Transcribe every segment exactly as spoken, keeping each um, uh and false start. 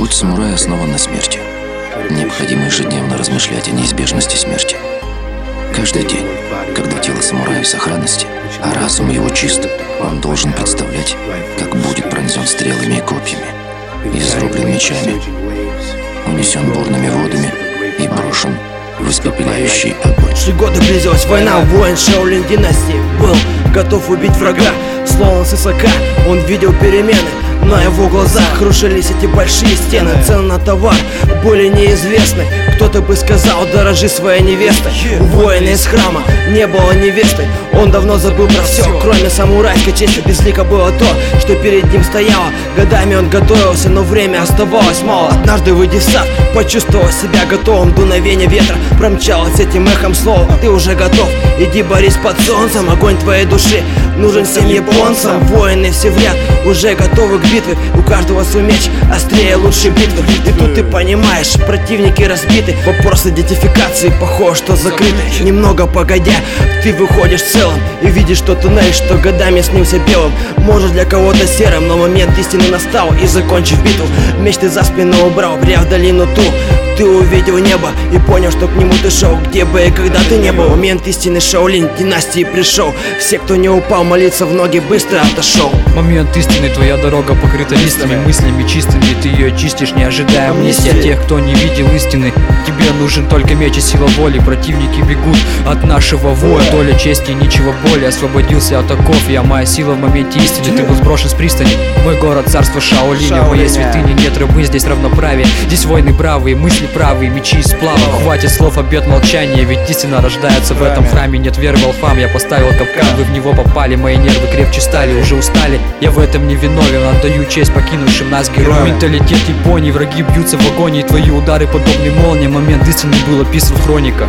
Путь самурая основан на смерти. Необходимо ежедневно размышлять о неизбежности смерти. Каждый день, когда тело самурая в сохранности, а разум его чист, он должен представлять, как будет пронзен стрелами и копьями, изрублен мечами, унесен бурными водами и брошен в испепеляющий огонь. Шли годы, близилась война, воин Шаолинь династии был готов убить врага. Словно с высока он видел перемены, на его глазах рушились эти большие стены. Цены на товар были неизвестны. Кто-то бы сказал: дорожи своей невестой. У воина из храма не было невесты. Он давно забыл про все, кроме самурайской чести. Безлико было то, что перед ним стояло. Годами он готовился, но время оставалось мало. Однажды, выйдя в сад, почувствовал себя готовым. Дуновение ветра промчалось этим эхом слова: ты уже готов, иди борись под солнцем. Огонь твоей души нужен всем японцам. Воины все в ряд, уже готовы к битве. У каждого свой меч, острее лучшей битвы. И тут ты понимаешь, противники разбиты. Вопрос идентификации, похож, что закрыты. Немного погодя, ты выходишь целым и видишь, что туннель, что годами снился белым, может для кого-то серым, но момент истины настал. И закончив битву, меч ты за спину убрал, пряв в долину ту. Ты увидел небо и понял, что к нему ты шел, где бы и когда ты не был. Момент истины Шаолинь династии пришел. Все, кто не упал, молиться в ноги, быстро отошел. Момент истины, твоя дорога покрыта листьями, мыслями чистыми, ты ее чистишь, не ожидая амнистии от тех, кто не видел истины. Тебе нужен только меч и сила воли. Противники бегут от нашего воя, доля чести и ничего более. Освободился от оков, я моя сила в моменте истины. Ты был сброшен с пристани, мой город царство Шаолиня. В моей святыне нет рабы, здесь равноправие. Здесь войны бравые, мысли правые, мечи из сплава. Хватит слов, обет молчания, ведь истина рождается в этом храме. Нет веры волхвам, я поставил капкан, вы в него попали. Мои нервы крепче стали, уже устали. Я в этом не виновен, отдаю честь покинувшим нас героям. Менталитет Японии, враги бьются в агонии. Твои удары подобны молнии. Момент истины был описан в хрониках.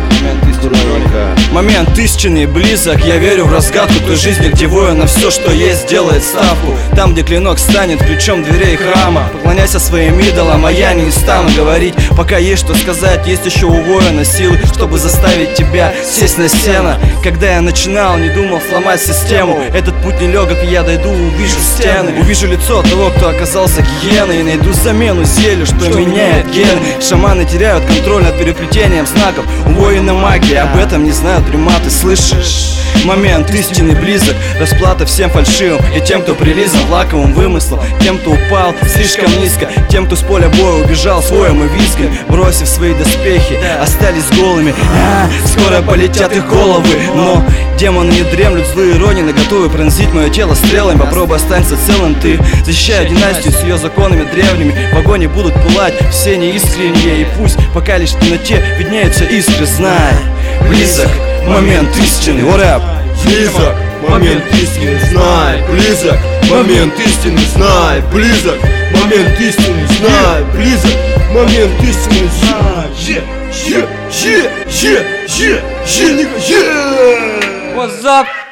Момент истины близок, я верю в разгадку той жизни, где воин на все, что есть, делает ставку. Там, где клинок станет ключом дверей храма. Поклоняйся своим идолам, а я не стану говорить. Пока есть что сказать, есть еще у воина силы, чтобы заставить тебя сесть на стену. Когда я начинал, не думал сломать систему. Этот путь нелегок, и я дойду, увижу стены. Увижу лицо того, кто оказался гиеной, и найду замену зелью, что, что меняет гены. Шаманы теряют контроль над переплетением знаков. У воина магия, об этом не знают приматы, слышишь? Момент истины близок, расплата всем фальшивым и тем, кто прилизан лаковым вымыслом, тем, кто упал слишком низко, тем, кто с поля боя убежал своим и визгом, бросив свои доспехи, остались голыми. А, скоро полетят их головы, но демоны не дремлют, злые ронины готовы пронзить мое тело стрелами. Попробуй останься целым ты, защищая династию с ее законами древними. В огне будут пылать все неискренние, и пусть пока лишь в темноте виднеются искры, знай, близок момент истины. Ура! Близок момент истины, знай, близок момент истины, знай, близок момент истины, знай, близок момент истины, знай. Е, е, е, е, е, е, е. What's up?